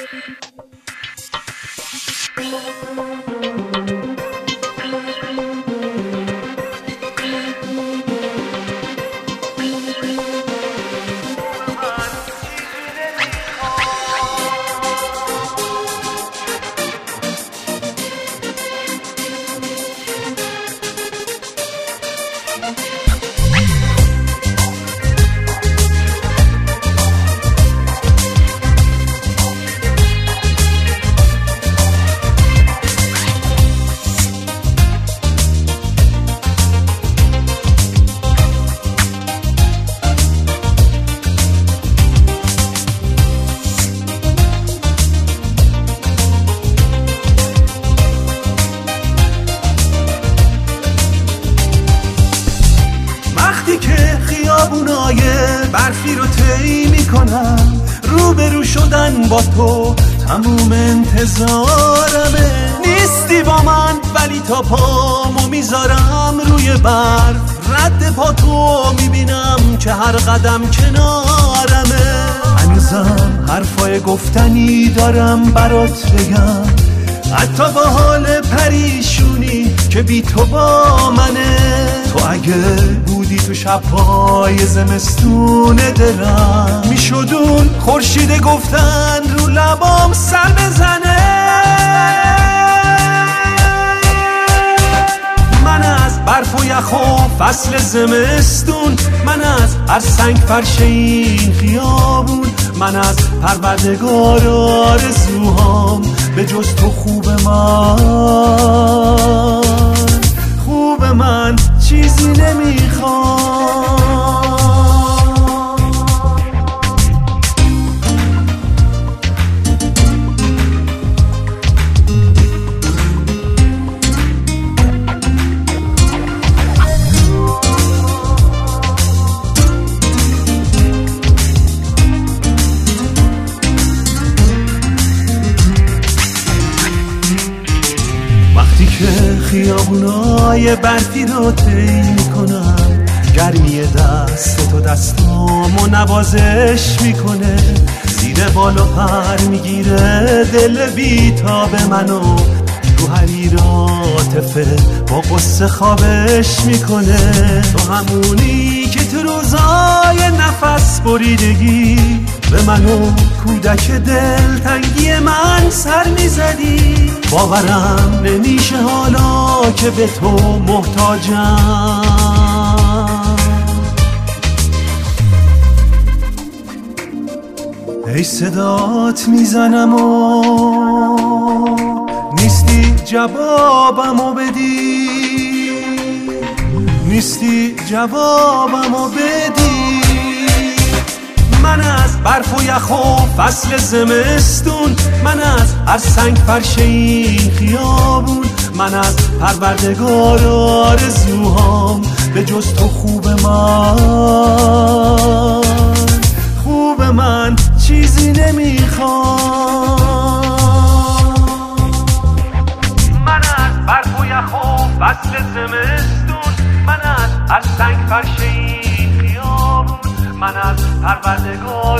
برفی رو طی میکنم، روبرو شدن با تو تموم انتظارمه. نیستی با من ولی تا پامو میذارم روی برف، رد پا تو میبینم که هر قدم کنارمه. هنوزم حرفای گفتنی دارم برات بگم، حتی با حال پریشونی که بی تو با منه. تو اگه بودی تو شب‌های زمستون دلم، میشد اون خورشید گفتن رو لبام سر بزنه. من از برف و یخ و فصل زمستون، من از هر سنگ فرش این خیابون، من از پروردگار آرزوهام به جز تو خوب من چیزی نمیخوام. وقتی که خیابونای برفی رو طی میکنم، گرمی دست تو دستامو نوازش میکنه. زیر بال و پر میگیره دل بیتاب منو، تو حریر عاطفه با قصه خوابش میکنه. تو همونی که تو روزای نفس بریدگی به منو کودک دلتنگی من سر میزدی. باورم نمیشه حالا که به تو محتاجم. ای صدات میزنم و نیستی جوابمو بدی، نیستی جوابمو بدی. من از برف و یخ و فصل زمستون، من از هر سنگ فرش این خیابون، من از پروردگار آرزوهام به جز تو خوب من چیزی نمیخوام. من از برف و یخ و فصل زمستون، من از هر سنگ فرش این خیابون، من از پروردگار